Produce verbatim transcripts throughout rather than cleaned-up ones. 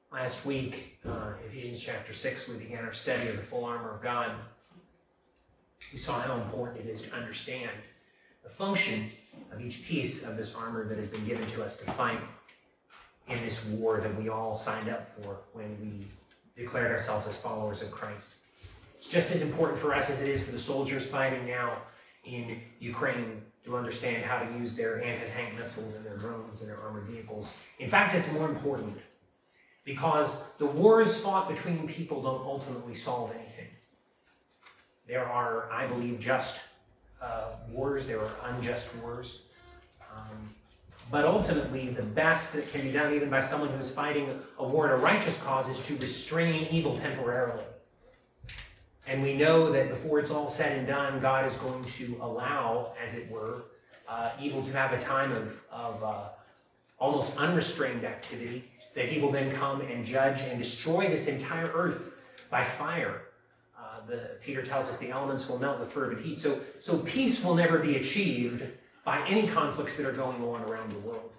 Last week, uh, Ephesians chapter six, we began our study of the full armor of God. We saw how important it is to understand the function of each piece of this armor that has been given to us to fight in this war that we all signed up for when we declared ourselves as followers of Christ. It's just as important for us as it is for the soldiers fighting now in Ukraine to understand how to use their anti-tank missiles and their drones and their armored vehicles. In fact, it's more important because the wars fought between people don't ultimately solve anything. There are, I believe, just uh, wars. There are unjust wars. Um, but ultimately, the best that can be done, even by someone who's fighting a war in a righteous cause, is to restrain evil temporarily. And we know that before it's all said and done, God is going to allow, as it were, uh, evil to have a time of, of uh, almost unrestrained activity, that he will then come and judge and destroy this entire earth by fire. Uh, the, Peter tells us the elements will melt with fervent heat. So, so peace will never be achieved by any conflicts that are going on around the world.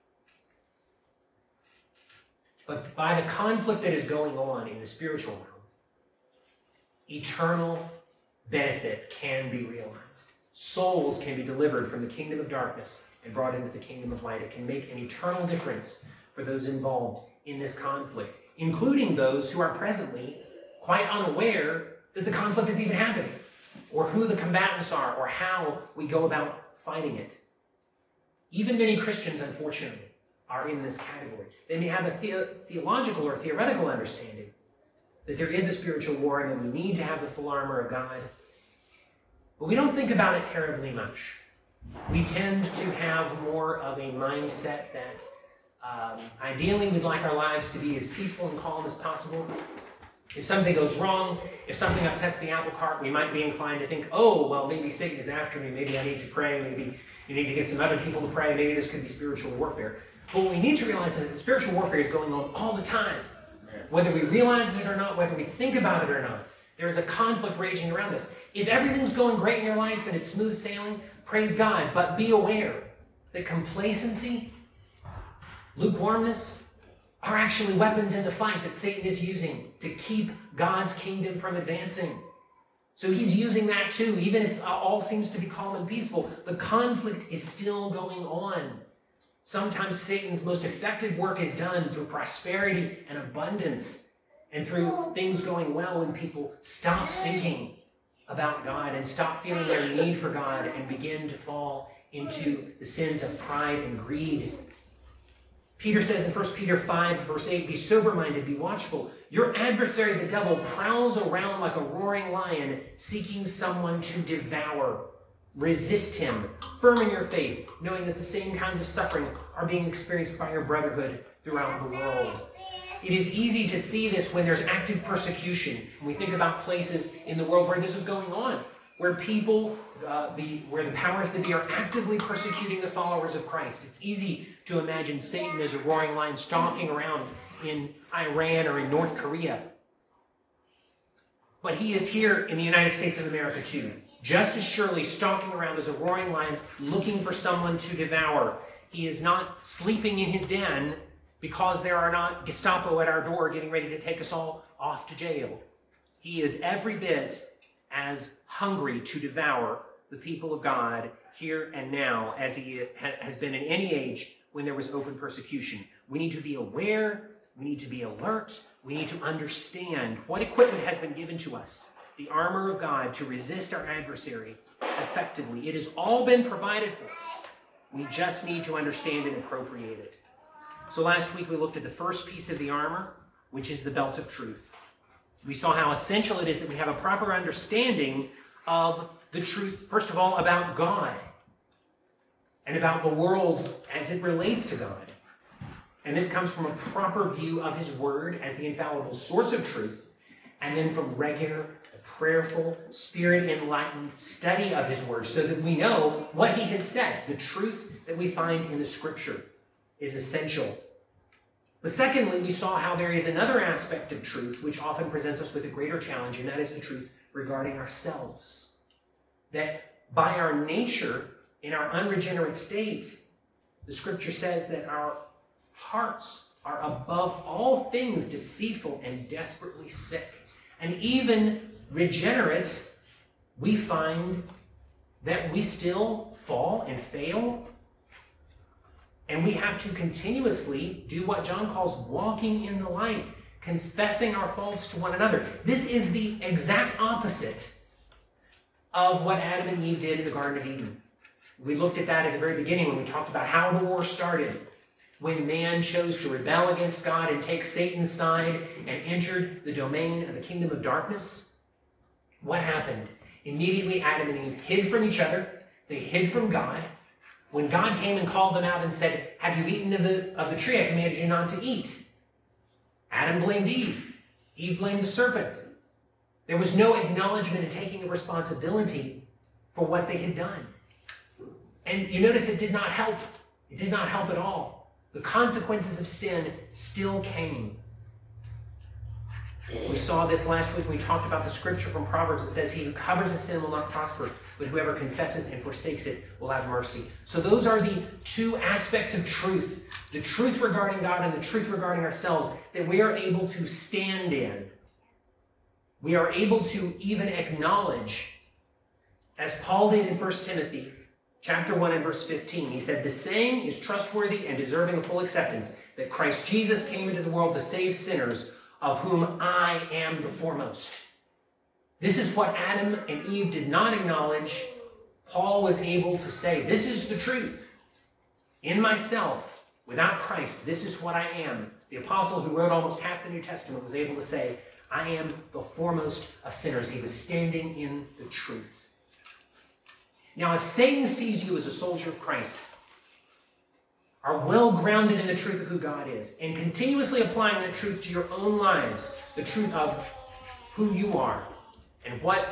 But by the conflict that is going on in the spiritual realm, eternal benefit can be realized. Souls can be delivered from the kingdom of darkness and brought into the kingdom of light. It can make an eternal difference for those involved in this conflict, including those who are presently quite unaware that the conflict is even happening, or who the combatants are, or how we go about fighting it. Even many Christians, unfortunately, are in this category. They may have a the- theological or theoretical understanding that there is a spiritual war and that we need to have the full armor of God, but we don't think about it terribly much. We tend to have more of a mindset that um, ideally we'd like our lives to be as peaceful and calm as possible. If something goes wrong, if something upsets the apple cart, we might be inclined to think, oh, well, maybe Satan is after me. Maybe I need to pray. Maybe you need to get some other people to pray. Maybe this could be spiritual warfare. But what we need to realize is that spiritual warfare is going on all the time. Whether we realize it or not, whether we think about it or not, there is a conflict raging around us. If everything's going great in your life and it's smooth sailing, praise God. But be aware that complacency, lukewarmness, are actually weapons in the fight that Satan is using to keep God's kingdom from advancing. So he's using that too. Even if all seems to be calm and peaceful, the conflict is still going on. Sometimes Satan's most effective work is done through prosperity and abundance and through things going well when people stop thinking about God and stop feeling their need for God and begin to fall into the sins of pride and greed. Peter says in First Peter five, verse eight, be sober-minded, be watchful. Your adversary, the devil, prowls around like a roaring lion, seeking someone to devour. Resist him, firm in your faith, knowing that the same kinds of suffering are being experienced by your brotherhood throughout the world. It is easy to see this when there's active persecution. When we think about places in the world where this is going on, where people, uh, the, where the powers that be are actively persecuting the followers of Christ. It's easy to imagine Satan as a roaring lion stalking around in Iran or in North Korea. But he is here in the United States of America too, just as surely stalking around as a roaring lion looking for someone to devour. He is not sleeping in his den because there are not Gestapo at our door getting ready to take us all off to jail. He is every bit as hungry to devour the people of God here and now as he has been in any age when there was open persecution. We need to be aware, we need to be alert, we need to understand what equipment has been given to us, the armor of God, to resist our adversary effectively. It has all been provided for us. We just need to understand and appropriate it. So last week we looked at the first piece of the armor, which is the belt of truth. We saw how essential it is that we have a proper understanding of the truth, first of all, about God and about the world as it relates to God. And this comes from a proper view of his word as the infallible source of truth, and then from regular, prayerful, spirit-enlightened study of his word so that we know what he has said. The truth that we find in the scripture is essential. But secondly, we saw how there is another aspect of truth which often presents us with a greater challenge, and that is the truth regarding ourselves. That by our nature, in our unregenerate state, the scripture says that our hearts are above all things deceitful and desperately sick. And even regenerate, we find that we still fall and fail. And we have to continuously do what John calls walking in the light, confessing our faults to one another. This is the exact opposite of what Adam and Eve did in the Garden of Eden. We looked at that at the very beginning when we talked about how the war started, when man chose to rebel against God and take Satan's side and entered the domain of the kingdom of darkness. What happened? Immediately Adam and Eve hid from each other. They hid from God. When God came and called them out and said, have you eaten of the, of the tree I commanded you not to eat? Adam blamed Eve. Eve blamed the serpent. There was no acknowledgement and taking of responsibility for what they had done. And you notice it did not help. It did not help at all. The consequences of sin still came. We saw this last week when we talked about the scripture from Proverbs that says, he who covers a sin will not prosper, but whoever confesses and forsakes it will have mercy. So those are the two aspects of truth, the truth regarding God and the truth regarding ourselves, that we are able to stand in. We are able to even acknowledge, as Paul did in First Timothy chapter one and verse fifteen. He said, the saying is trustworthy and deserving of full acceptance, that Christ Jesus came into the world to save sinners, of whom I am the foremost. This is what Adam and Eve did not acknowledge. Paul was able to say, this is the truth. In myself, without Christ, this is what I am. The apostle who wrote almost half the New Testament was able to say, I am the foremost of sinners. He was standing in the truth. Now, if Satan sees you as a soldier of Christ, are well grounded in the truth of who God is, and continuously applying that truth to your own lives, the truth of who you are, and what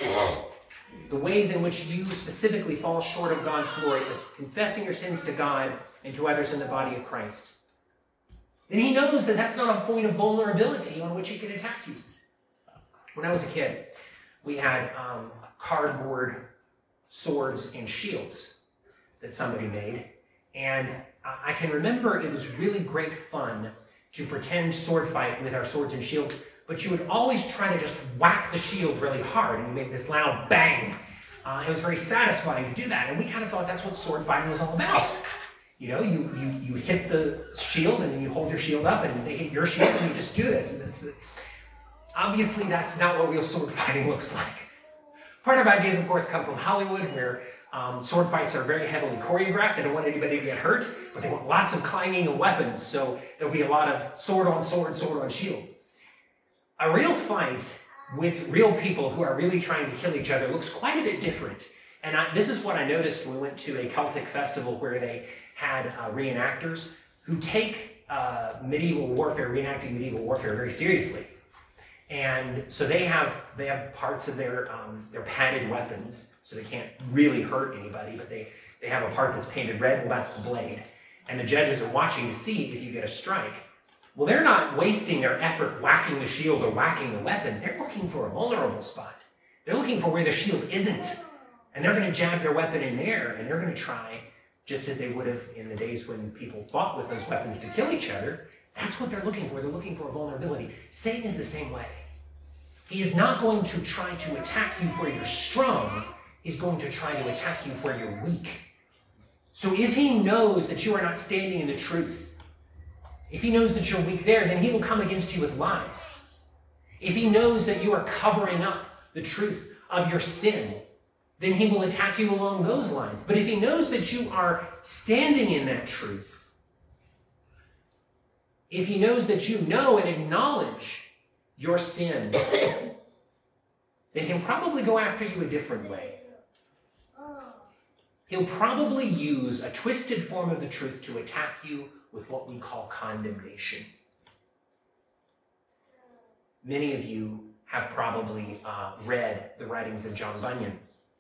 the ways in which you specifically fall short of God's glory, of confessing your sins to God and to others in the body of Christ, then he knows that that's not a point of vulnerability on which he can attack you. When I was a kid, we had um, cardboard swords and shields that somebody made. And I can remember it was really great fun to pretend sword fight with our swords and shields, but you would always try to just whack the shield really hard and you make this loud bang. Uh, it was very satisfying to do that, and we kind of thought that's what sword fighting was all about. You know, you, you, you hit the shield and then you hold your shield up and they hit your shield and you just do this. And that's the... Obviously, that's not what real sword fighting looks like. Part of ideas, of course, come from Hollywood, where um, sword fights are very heavily choreographed. They don't want anybody to get hurt, but they want lots of clanging of weapons, so there'll be a lot of sword on sword, sword on shield. A real fight with real people who are really trying to kill each other looks quite a bit different. And I, this is what I noticed when we went to a Celtic festival where they had uh, reenactors who take uh, medieval warfare, reenacting medieval warfare very seriously. And so they have they have parts of their um, their padded weapons, so they can't really hurt anybody, but they, they have a part that's painted red, well, that's the blade. And the judges are watching to see if you get a strike. Well, they're not wasting their effort whacking the shield or whacking the weapon. They're looking for a vulnerable spot. They're looking for where the shield isn't. And they're going to jab their weapon in there, and they're going to try, just as they would have in the days when people fought with those weapons to kill each other. That's what they're looking for. They're looking for a vulnerability. Satan is the same way. He is not going to try to attack you where you're strong. He's going to try to attack you where you're weak. So if he knows that you are not standing in the truth, if he knows that you're weak there, then he will come against you with lies. If he knows that you are covering up the truth of your sin, then he will attack you along those lines. But if he knows that you are standing in that truth, if he knows that you know and acknowledge your sin, then he'll probably go after you a different way. He'll probably use a twisted form of the truth to attack you with what we call condemnation. Many of you have probably uh, read the writings of John Bunyan.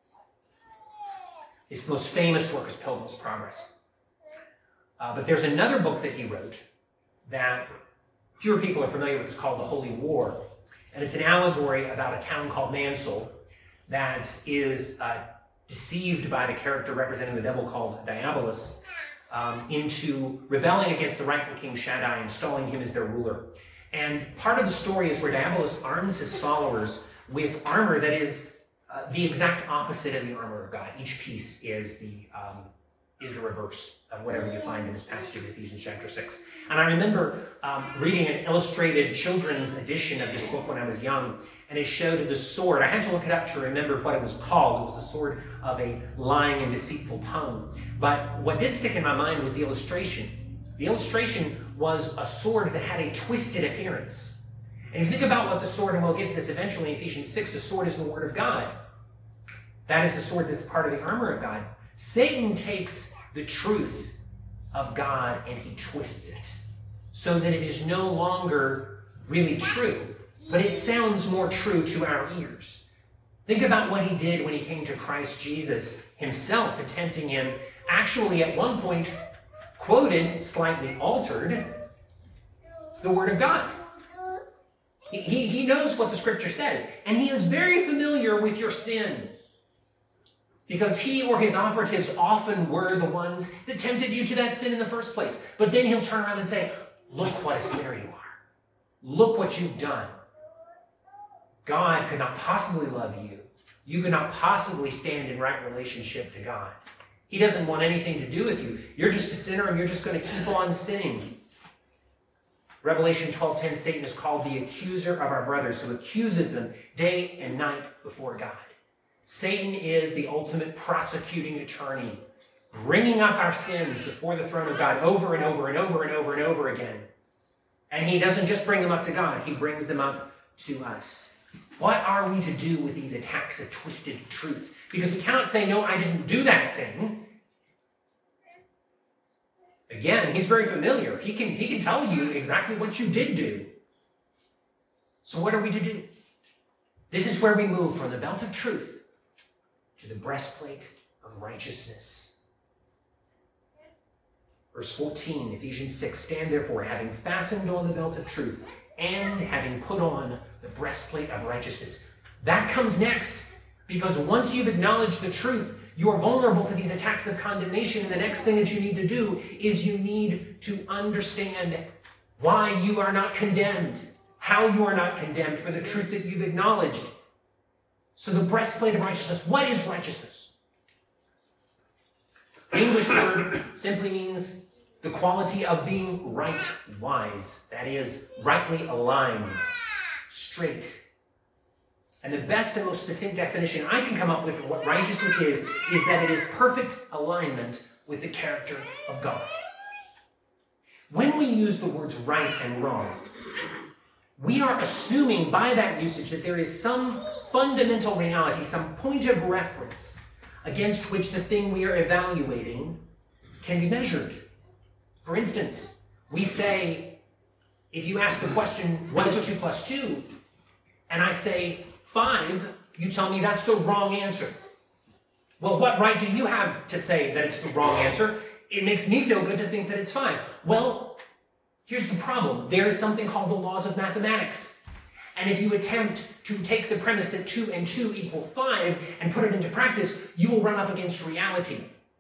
His most famous work is Pilgrim's Progress. Uh, but there's another book that he wrote that fewer people are familiar with. It's called The Holy War. And it's an allegory about a town called Mansell that is uh, deceived by the character representing the devil called Diabolus, um, into rebelling against the rightful king Shaddai, installing him as their ruler. And part of the story is where Diabolos arms his followers with armor that is uh, the exact opposite of the armor of God. Each piece is the um, is the reverse of whatever you find in this passage of Ephesians chapter six. And I remember um, reading an illustrated children's edition of this book when I was young, and it showed the sword. I had to look it up to remember what it was called. It was the sword of a lying and deceitful tongue. But what did stick in my mind was the illustration. The illustration was a sword that had a twisted appearance. And if you think about what the sword, and we'll get to this eventually in Ephesians six, the sword is the word of God. That is the sword that's part of the armor of God. Satan takes the truth of God and he twists it so that it is no longer really true, but it sounds more true to our ears. Think about what he did when he came to Christ Jesus himself, attempting him, actually at one point quoted, slightly altered, the Word of God. He, he, he knows what the Scripture says, and he is very familiar with your sin, because he or his operatives often were the ones that tempted you to that sin in the first place. But then he'll turn around and say, look what a sinner you are. Look what you've done. God could not possibly love you. You could not possibly stand in right relationship to God. He doesn't want anything to do with you. You're just a sinner and you're just going to keep on sinning. Revelation twelve ten, Satan is called the accuser of our brothers, who accuses them day and night before God. Satan is the ultimate prosecuting attorney, bringing up our sins before the throne of God over and over and over and over and over again. And he doesn't just bring them up to God, he brings them up to us. What are we to do with these attacks of twisted truth? Because we cannot say, no, I didn't do that thing. Again, he's very familiar. He can, he can tell you exactly what you did do. So what are we to do? This is where we move from the belt of truth to the breastplate of righteousness. Verse fourteen, Ephesians six, stand therefore, having fastened on the belt of truth, and having put on the breastplate of righteousness. That comes next, because once you've acknowledged the truth, you are vulnerable to these attacks of condemnation, and the next thing that you need to do is you need to understand why you are not condemned, how you are not condemned for the truth that you've acknowledged. So the breastplate of righteousness, what is righteousness? The English word simply means the quality of being right-wise, that is, rightly aligned, straight. And the best and most succinct definition I can come up with of what righteousness is, is that it is perfect alignment with the character of God. When we use the words right and wrong, we are assuming by that usage that there is some fundamental reality, some point of reference against which the thing we are evaluating can be measured. For instance, we say, if you ask the question, what is two plus two? And I say five, you tell me that's the wrong answer. Well, what right do you have to say that it's the wrong answer? It makes me feel good to think that it's five. Well, here's the problem. There is something called the laws of mathematics. And if you attempt to take the premise that two and two equal five and put it into practice, you will run up against reality.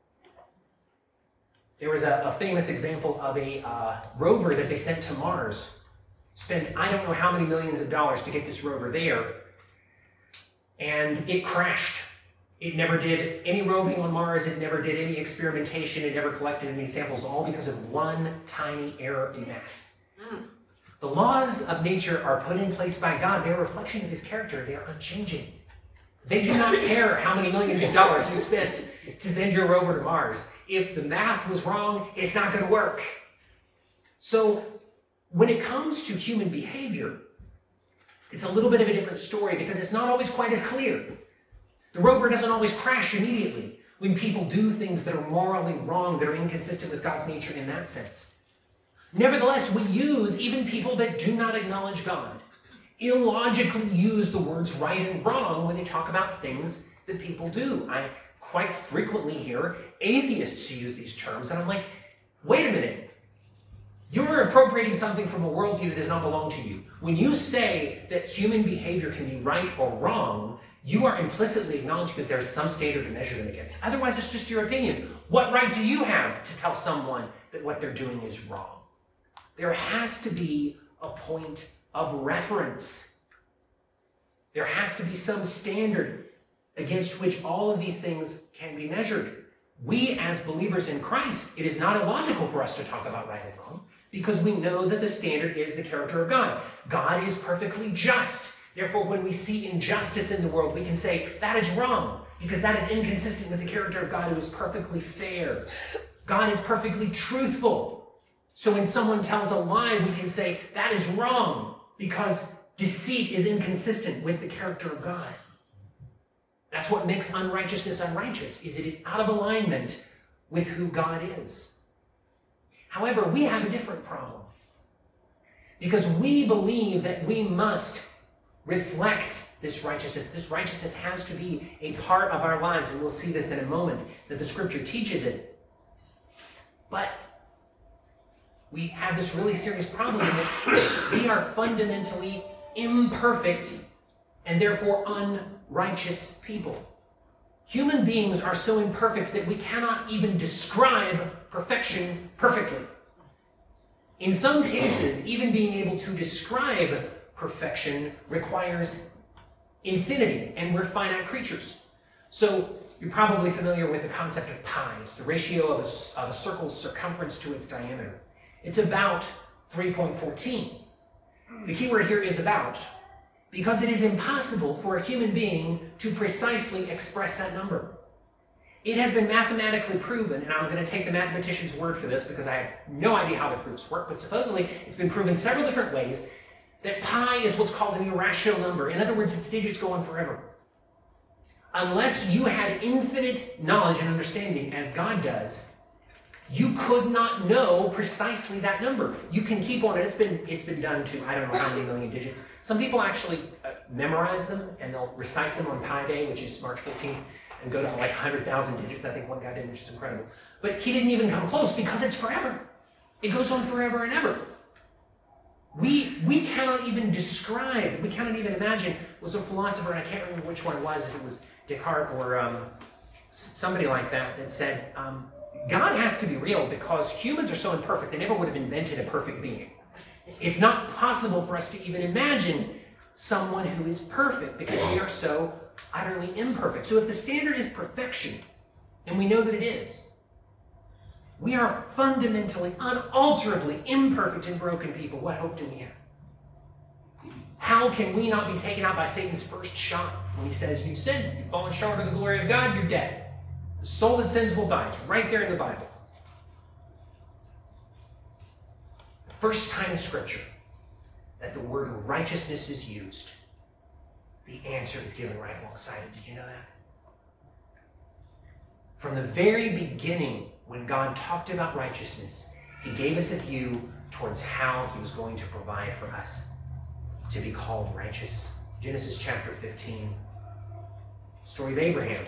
There was a, a famous example of a uh, rover that they sent to Mars. Spent I don't know how many millions of dollars to get this rover there. And it crashed. It never did any roving on Mars. It never did any experimentation. It never collected any samples, all because of one tiny error in math. Mm. The laws of nature are put in place by God. They're a reflection of his character. They are unchanging. They do not care how many millions of dollars you spent to send your rover to Mars. If the math was wrong, it's not going to work. So when it comes to human behavior, it's a little bit of a different story because it's not always quite as clear. The rover doesn't always crash immediately when people do things that are morally wrong, that are inconsistent with God's nature in that sense. Nevertheless, we use, even people that do not acknowledge God, illogically use the words right and wrong when they talk about things that people do. I quite frequently hear atheists use these terms, and I'm like, wait a minute. You're appropriating something from a worldview that does not belong to you. When you say that human behavior can be right or wrong, you are implicitly acknowledging that there's some standard to measure them against. Otherwise, it's just your opinion. What right do you have to tell someone that what they're doing is wrong? There has to be a point of reference. There has to be some standard against which all of these things can be measured. We, as believers in Christ, it is not illogical for us to talk about right and wrong, because we know that the standard is the character of God. God is perfectly just. Therefore, when we see injustice in the world, we can say, that is wrong, because that is inconsistent with the character of God, who is perfectly fair. God is perfectly truthful. So when someone tells a lie, we can say, that is wrong, because deceit is inconsistent with the character of God. That's what makes unrighteousness unrighteous, is it is out of alignment with who God is. However, we have a different problem, because we believe that we must reflect this righteousness. This righteousness has to be a part of our lives, and we'll see this in a moment, that the Scripture teaches it. But we have this really serious problem that we are fundamentally imperfect and therefore unrighteous people. Human beings are so imperfect that we cannot even describe perfection perfectly. In some cases, even being able to describe perfection requires infinity, and we're finite creatures. So you're probably familiar with the concept of pi. It's the ratio of a, of a circle's circumference to its diameter. It's about three point one four. The key word here is about, because it is impossible for a human being to precisely express that number. It has been mathematically proven, and I'm going to take the mathematician's word for this because I have no idea how the proofs work, but supposedly it's been proven several different ways that pi is what's called an irrational number. In other words, its digits go on forever. Unless you had infinite knowledge and understanding, as God does, you could not know precisely that number. You can keep on it. It's been, it's been done to, I don't know how many million digits. Some people actually uh, memorize them, and they'll recite them on Pi Day, which is March fourteenth, and go to like one hundred thousand digits. I think one guy did, which is incredible. But he didn't even come close because it's forever. It goes on forever and ever. We, we cannot even describe, we cannot even imagine. Was a philosopher, and I can't remember which one it was, if it was Descartes or um, somebody like that, that said, um, God has to be real because humans are so imperfect, they never would have invented a perfect being. It's not possible for us to even imagine someone who is perfect because we are so utterly imperfect. So if the standard is perfection, and we know that it is, we are fundamentally, unalterably imperfect and broken people. What hope do we have? How can we not be taken out by Satan's first shot when he says, you've sinned, you've fallen short of the glory of God, you're dead. The soul that sins will die. It's right there in the Bible. The first time in Scripture that the word righteousness is used, the answer is given right alongside it. Did you know that? From the very beginning, when God talked about righteousness, he gave us a view towards how he was going to provide for us to be called righteous. Genesis chapter fifteen, story of Abraham.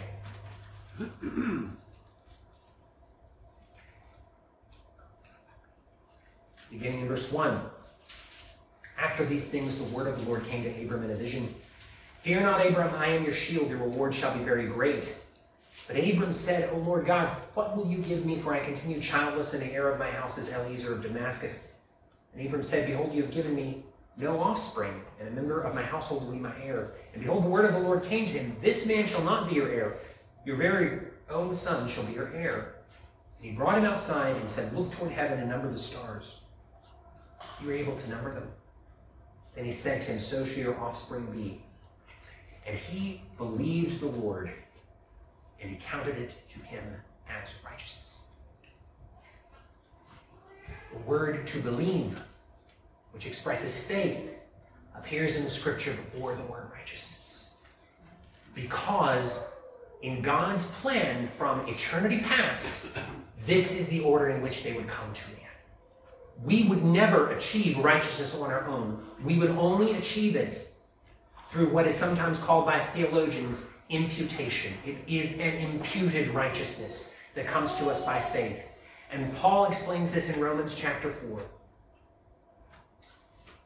Beginning in verse one. After these things, the word of the Lord came to Abram in a vision. Fear not, Abram, I am your shield. Your reward shall be very great. But Abram said, O Lord God, what will you give me, for I continue childless, and the heir of my house is Eliezer of Damascus? And Abram said, Behold, you have given me no offspring, and a member of my household will be my heir. And behold, the word of the Lord came to him, This man shall not be your heir. Your very own son shall be your heir. And he brought him outside and said, Look toward heaven and number the stars. You were able to number them. Then he said to him, So shall your offspring be. And he believed the Lord, and he counted it to him as righteousness. The word to believe, which expresses faith, appears in the Scripture before the word righteousness. Because in God's plan from eternity past, this is the order in which they would come to man. We would never achieve righteousness on our own. We would only achieve it through what is sometimes called by theologians imputation. It is an imputed righteousness that comes to us by faith. And Paul explains this in Romans chapter four.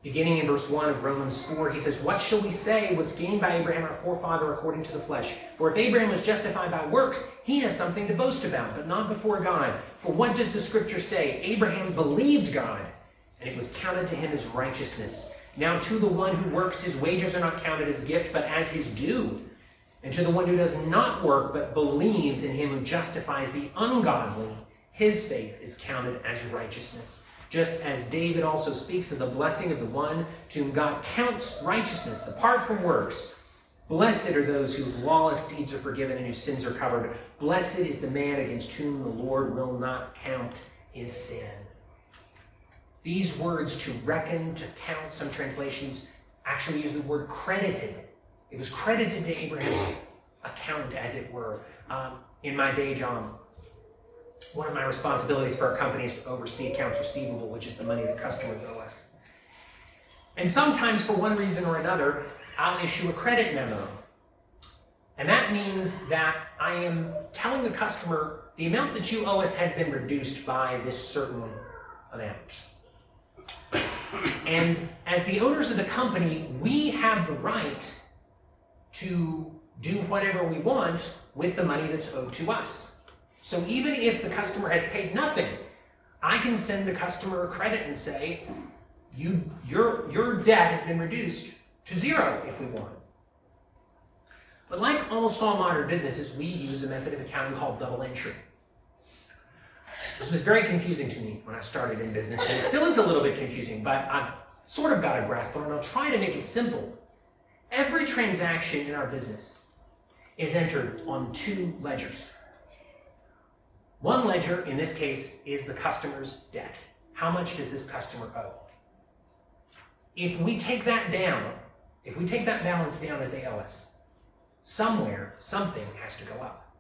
Beginning in verse one of Romans four, he says, "What shall we say was gained by Abraham our forefather according to the flesh? For if Abraham was justified by works, he has something to boast about, but not before God. For what does the scripture say? Abraham believed God, and it was counted to him as righteousness. Now to the one who works, his wages are not counted as gift, but as his due. And to the one who does not work, but believes in him who justifies the ungodly, his faith is counted as righteousness. Just as David also speaks of the blessing of the one to whom God counts righteousness apart from works. Blessed are those whose lawless deeds are forgiven and whose sins are covered. Blessed is the man against whom the Lord will not count his sin." These words, to reckon, to count, some translations actually use the word credited. It was credited to Abraham's account, as it were. Um, in my day job, one of my responsibilities for our company is to oversee accounts receivable, which is the money that customers owe us. And sometimes, for one reason or another, I'll issue a credit memo. And that means that I am telling the customer, the amount that you owe us has been reduced by this certain amount. And as the owners of the company, we have the right to do whatever we want with the money that's owed to us. So even if the customer has paid nothing, I can send the customer a credit and say, you, your, your debt has been reduced to zero if we want. But like almost all modern businesses, we use a method of accounting called double entry. This was very confusing to me when I started in business, and it still is a little bit confusing, but I've sort of got a grasp on it, and I'll try to make it simple. Every transaction in our business is entered on two ledgers. One ledger, in this case, is the customer's debt. How much does this customer owe? If we take that down, if we take that balance down that they owe us, somewhere, something has to go up.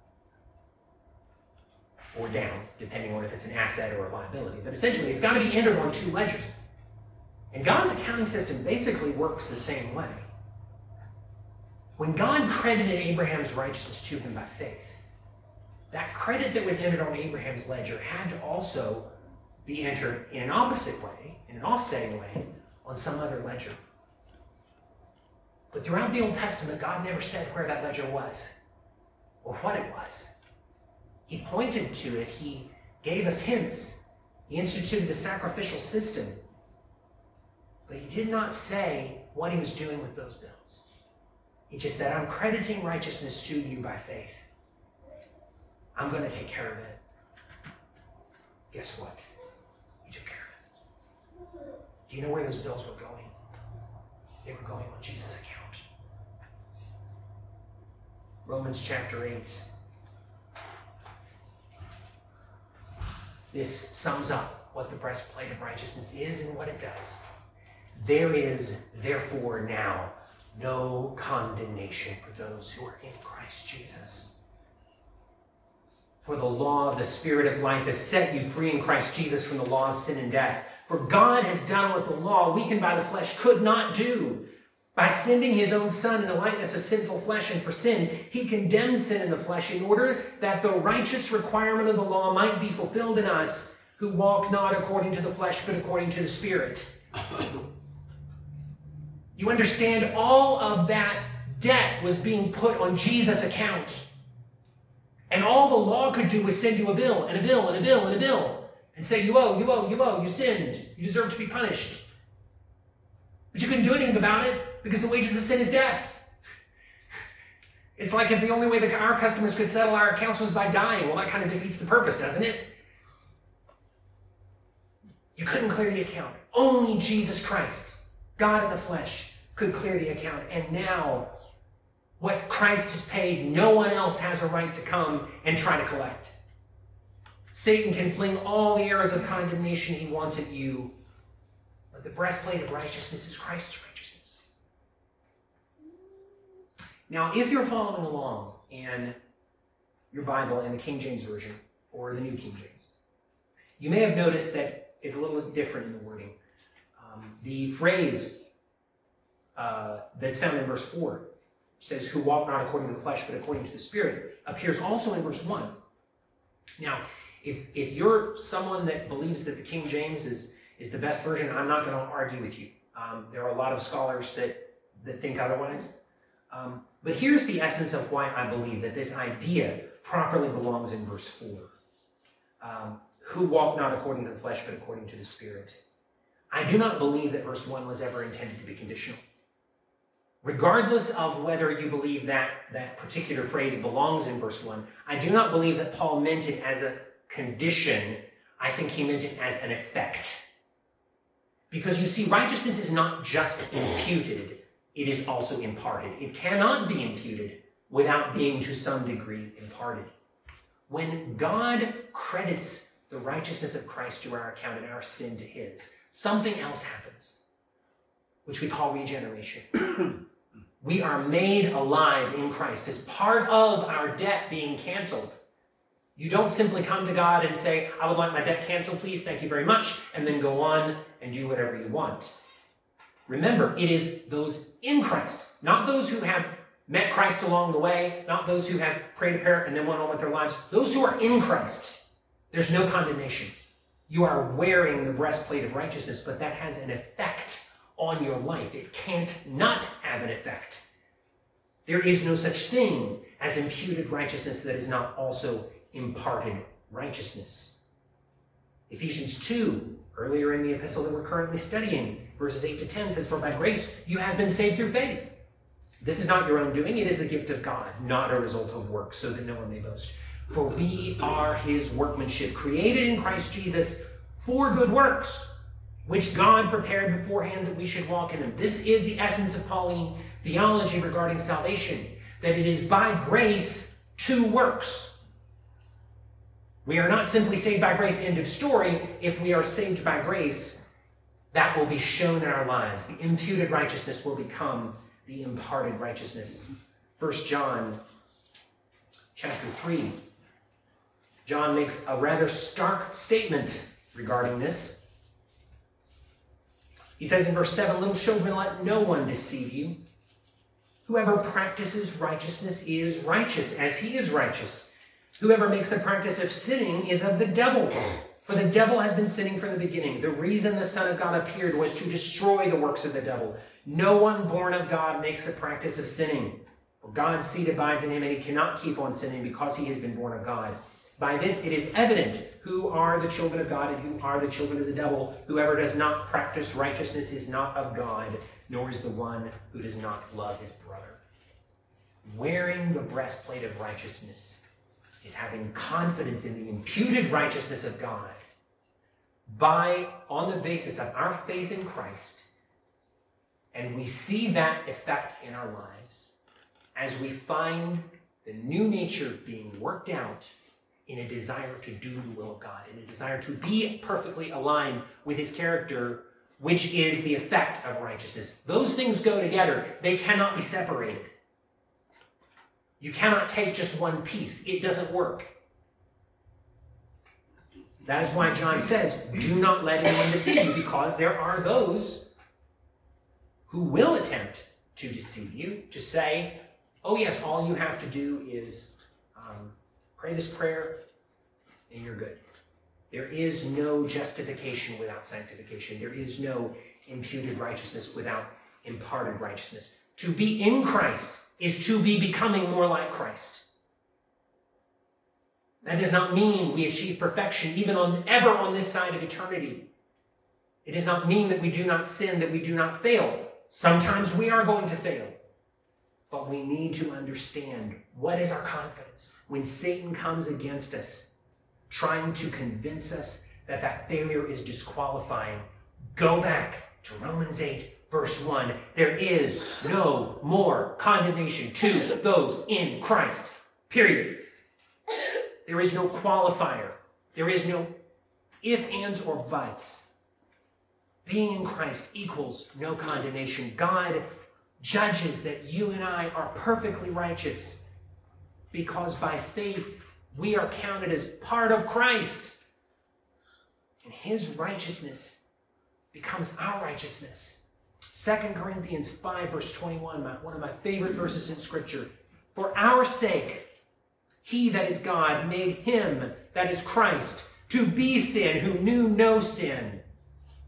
Or down, depending on if it's an asset or a liability. But essentially, it's got to be entered on two ledgers. And God's accounting system basically works the same way. When God credited Abraham's righteousness to him by faith, that credit that was entered on Abraham's ledger had to also be entered in an opposite way, in an offsetting way, on some other ledger. But throughout the Old Testament, God never said where that ledger was or what it was. He pointed to it. He gave us hints. He instituted the sacrificial system. But he did not say what he was doing with those bills. He just said, I'm crediting righteousness to you by faith. I'm going to take care of it. Guess what? He took care of it. Do you know where those bills were going? They were going on Jesus' account. Romans chapter eight. This sums up what the breastplate of righteousness is and what it does. There is, therefore, now no condemnation for those who are in Christ Jesus. For the law of the Spirit of life has set you free in Christ Jesus from the law of sin and death. For God has done what the law, weakened by the flesh, could not do. By sending his own Son in the likeness of sinful flesh, and for sin, he condemned sin in the flesh in order that the righteous requirement of the law might be fulfilled in us, who walk not according to the flesh, but according to the Spirit. You understand, all of that debt was being put on Jesus' account. And all the law could do was send you a bill, and a bill, and a bill, and a bill, and say, you owe, you owe, you owe, you sinned, you deserve to be punished. But you couldn't do anything about it, because the wages of sin is death. It's like if the only way that our customers could settle our accounts was by dying. Well, that kind of defeats the purpose, doesn't it? You couldn't clear the account. Only Jesus Christ, God in the flesh, could clear the account. And now, what Christ has paid, no one else has a right to come and try to collect. Satan can fling all the arrows of condemnation he wants at you, but the breastplate of righteousness is Christ's righteousness. Now, if you're following along in your Bible in the King James Version or the New King James, you may have noticed that it's a little different in the wording. Um, the phrase uh, that's found in verse four, says, who walk not according to the flesh, but according to the Spirit, appears also in verse one. Now, if, if you're someone that believes that the King James is, is the best version, I'm not going to argue with you. Uh, Um, there are a lot of scholars that, that think otherwise. Um, but here's the essence of why I believe that this idea properly belongs in verse four. Um, who walk not according to the flesh, but according to the Spirit. I do not believe that verse one was ever intended to be conditional. Regardless of whether you believe that that particular phrase belongs in verse one, I do not believe that Paul meant it as a condition. I think he meant it as an effect. Because you see, righteousness is not just imputed, it is also imparted. It cannot be imputed without being to some degree imparted. When God credits the righteousness of Christ to our account and our sin to his, something else happens, which we call regeneration. We are made alive in Christ as part of our debt being canceled. You don't simply come to God and say, I would like my debt canceled, please, thank you very much, and then go on and do whatever you want. Remember, it is those in Christ, not those who have met Christ along the way, not those who have prayed a prayer and then went on with their lives. Those who are in Christ, there's no condemnation. You are wearing the breastplate of righteousness, but that has an effect on your life. It can't not have an effect. There is no such thing as imputed righteousness that is not also imparted righteousness. Ephesians two, earlier in the epistle that we're currently studying, verses eight to ten says, for by grace you have been saved through faith. This is not your own doing, it is the gift of God, not a result of works, so that no one may boast. For we are his workmanship, created in Christ Jesus for good works, which God prepared beforehand that we should walk in them. This is the essence of Pauline theology regarding salvation, that it is by grace to works. We are not simply saved by grace, end of story. If we are saved by grace, that will be shown in our lives. The imputed righteousness will become the imparted righteousness. First John chapter three. John makes a rather stark statement regarding this. He says in verse seven, little children, let no one deceive you. Whoever practices righteousness is righteous, as he is righteous. Whoever makes a practice of sinning is of the devil, for the devil has been sinning from the beginning. The reason the Son of God appeared was to destroy the works of the devil. No one born of God makes a practice of sinning, for God's seed abides in him, and he cannot keep on sinning because he has been born of God. By this it is evident who are the children of God and who are the children of the devil. Whoever does not practice righteousness is not of God, nor is the one who does not love his brother. Wearing the breastplate of righteousness is having confidence in the imputed righteousness of God by, on the basis of our faith in Christ, and we see that effect in our lives as we find the new nature being worked out in a desire to do the will of God, in a desire to be perfectly aligned with his character, which is the effect of righteousness. Those things go together. They cannot be separated. You cannot take just one piece. It doesn't work. That is why John says, do not let anyone deceive you, because there are those who will attempt to deceive you, to say, oh yes, all you have to do is um, pray this prayer and you're good. There is no justification without sanctification. There is no imputed righteousness without imparted righteousness. To be in Christ is to be becoming more like Christ. That does not mean we achieve perfection even on ever on this side of eternity. It does not mean that we do not sin, that we do not fail. Sometimes we are going to fail. But we need to understand what is our confidence when Satan comes against us, trying to convince us that that failure is disqualifying. Go back to Romans eight, verse one. There is no more condemnation to those in Christ. Period. There is no qualifier. There is no if, ands, or buts. Being in Christ equals no condemnation. God judges that you and I are perfectly righteous because by faith we are counted as part of Christ. And his righteousness becomes our righteousness. Second Corinthians five, verse twenty-one, my, one of my favorite verses in Scripture. For our sake, he that is God made him that is Christ to be sin who knew no sin,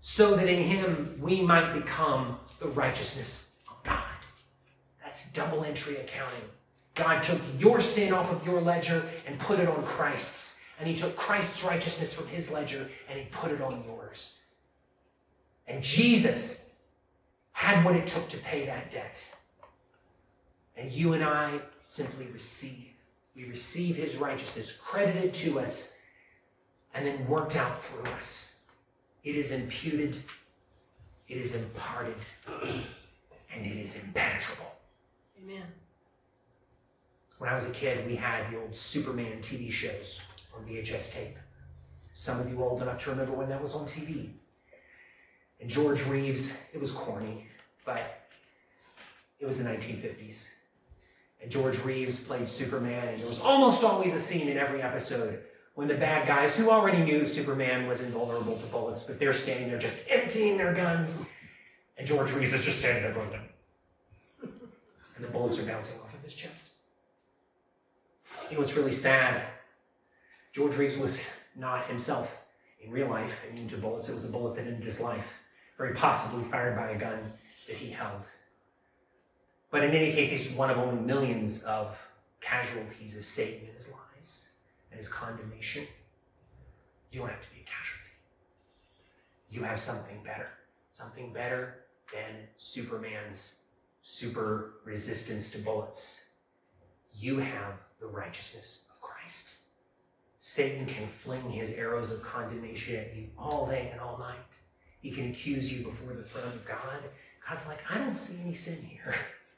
so that in him we might become the righteousness of God. That's double entry accounting. God took your sin off of your ledger and put it on Christ's. And he took Christ's righteousness from his ledger and he put it on yours. And Jesus had what it took to pay that debt. And you and I simply receive. We receive his righteousness credited to us and then worked out through us. It is imputed, it is imparted, and it is impenetrable. Amen. When I was a kid, we had the old Superman T V shows on V H S tape. Some of you are old enough to remember when that was on T V. And George Reeves, it was corny, but it was the nineteen fifties. And George Reeves played Superman, and there was almost always a scene in every episode when the bad guys, who already knew Superman was invulnerable to bullets, but they're standing there just emptying their guns, and George Reeves is just standing there going, and the bullets are bouncing off of his chest. You know what's really sad? George Reeves was not himself in real life immune to bullets. It was a bullet that ended his life, very possibly fired by a gun that he held. But in any case, he's one of only millions of casualties of Satan and his lies and his condemnation. You don't have to be a casualty. You have something better. Something better than Superman's super resistance to bullets. You have the righteousness of Christ. Satan can fling his arrows of condemnation at you all day and all night. He can accuse you before the throne of God. God's like, I don't see any sin here.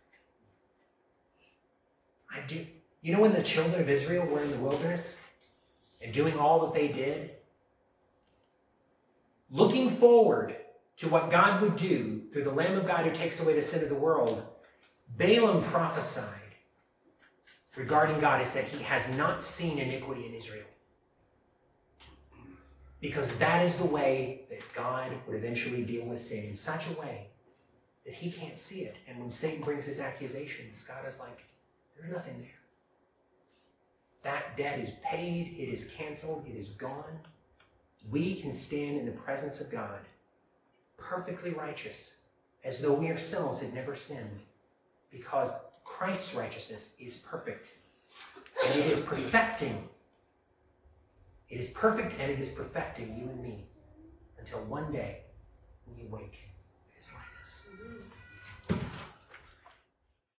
I do. You know when the children of Israel were in the wilderness and doing all that they did? Looking forward to what God would do through the Lamb of God who takes away the sin of the world, Balaam prophesied regarding God. He said, he has not seen iniquity in Israel. Because that is the way that God would eventually deal with sin, in such a way that he can't see it. And when Satan brings his accusations, God is like, there's nothing there. That debt is paid, it is canceled, it is gone. We can stand in the presence of God, perfectly righteous, as though we ourselves had never sinned, because Christ's righteousness is perfect, and it is perfecting. It is perfect, and it is perfecting you and me until one day we awake in his likeness.